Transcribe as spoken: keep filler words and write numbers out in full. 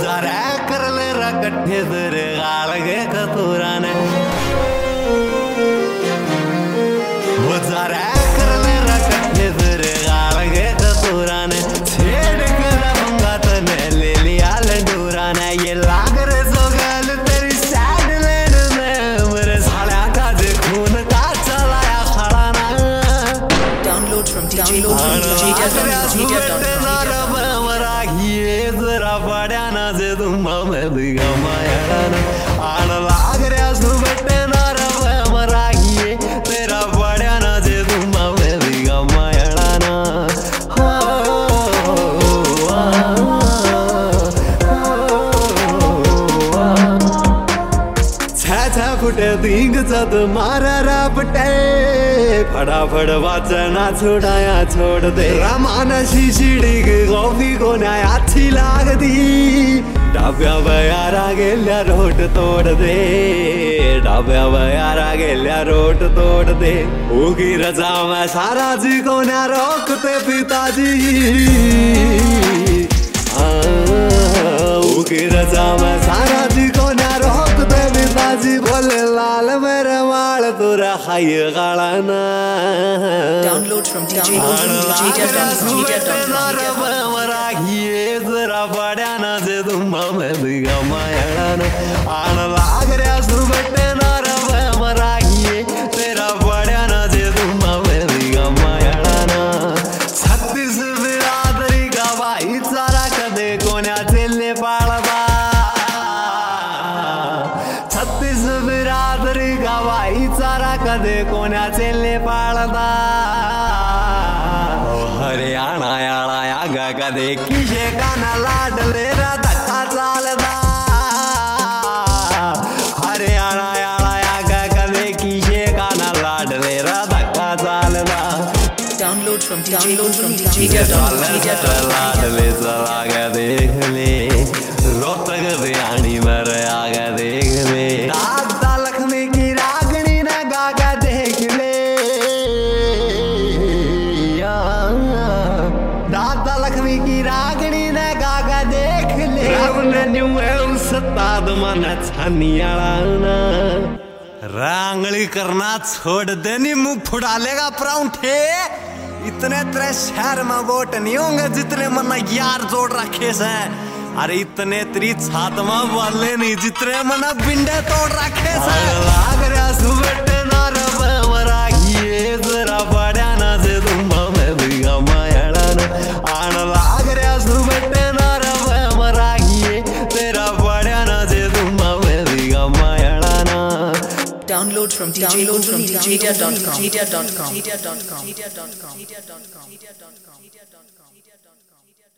जरा कर ले रकठे तेरे गाल के कतूराने वो जरा कर ले रकठे तेरे गाल के कतूराने छेड़ कर मंगा तने ले लिया लंडूराने ये लाग रे सोगल तेरी सैड लेन में मेरे साला का जे खून का चलाया खड़ा ना Download from D J Download from D J Download ये जरा बड़ा ना जे तुम में दिगा मायाना आन लाग रे सुबटे ना रे मरा ये तेरा बड़ा ना जे तुम में दिगा मायाना हो छा छा फुटे दींग जद मारा रापटे फटाफट वाचना छोड़ाया छोड़ दे रामाना शीशिड़ी की कॉफी को ना अच्छी लागती डाब्या बयारा गेल्या रोट तोड़ दे डाब्या बयारा गेल्या रोट तोड़ दे उगी रजा में सारा जी को ना रोकते पिताजी उगी रजा में सारा जी को ना रोकते पिताजी बोले लाल मेरे वाल तुरा खाई गालाना Download from D J Download from D J Download मरा ये जरा बड़ा ना जे तुम में दिगा मायाना आन लाग रे सुबटे ना रे मरा ये तेरा बड़ा ना जे तुम में दिगा मायाना छत्तीस बिरादरी का भाई सारा कदे कोन्या चलने पालदा छत्तीस बिरादरी का भाई सारा कदे कोन्या चलने पालदा हरियाणा याला आगा कदे किसे का ना लाडले रा धक्का चालदा हरियाणा याला आगा कदे किसे का ना लाडले रा धक्का Chalda Download from D J Download from D J Download लाडले चला के देख ले रोहतक दियानी मेरे आगे देख ले दादा लक्ष्मी की रागनी ना गागा देख ले दादा लक्ष्मी की रागनी ने गागा देख ले रावने न्यू सताद मन छनियाला रांगली करना छोड़ देनी मुंह फुड़ा लेगा पराउठे इतने तेरे शहर में वोट नहीं होंगे जितने मन यार जोड़ रखे से अरे इतने तेरी छात में वाले नहीं जितने मन बिंडे तोड़ रखे से लाग रहा सुबटे ना रे मरा ये जरा बड़ा ना जे तुम में दिगा मायाना आन लाग रहा सुबटे ना रे मरा ये तेरा बड़ा ना जे तुम में दिगा मायाना Download from D J Download from D J Download from D J Download